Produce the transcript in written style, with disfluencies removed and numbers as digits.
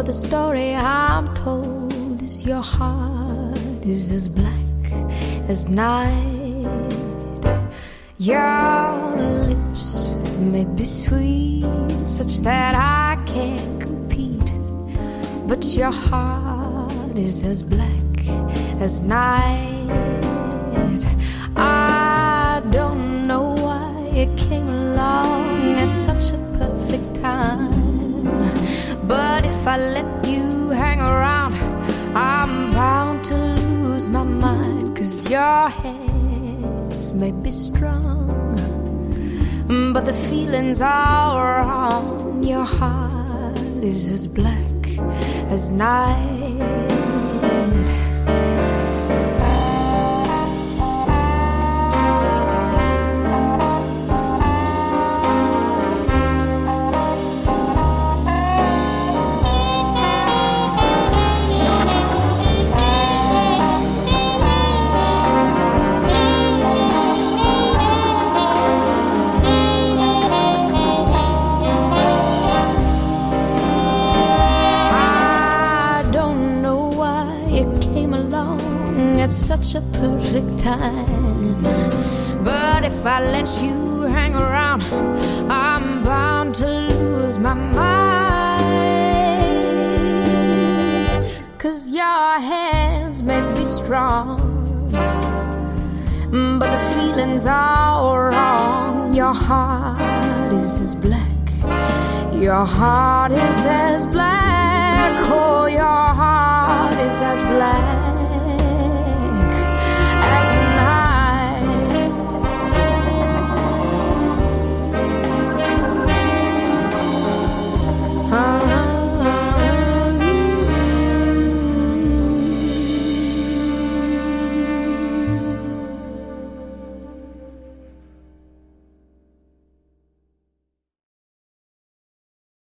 the story I'm told is your heart is as black as night. Your lips may be sweet, such that I can't compete, but your heart is as black as night. I don't know why it came along at such a perfect time, but if I let you hang around, I'm bound to lose my mind. 'Cause your hands may be strong, but the feelings are wrong. Your heart is as black as night. Such a perfect time, but if I let you hang around, I'm bound to lose my mind. 'Cause your hands may be strong, but the feelings are wrong. Your heart is as black. Your heart is as black. Oh, your heart is as black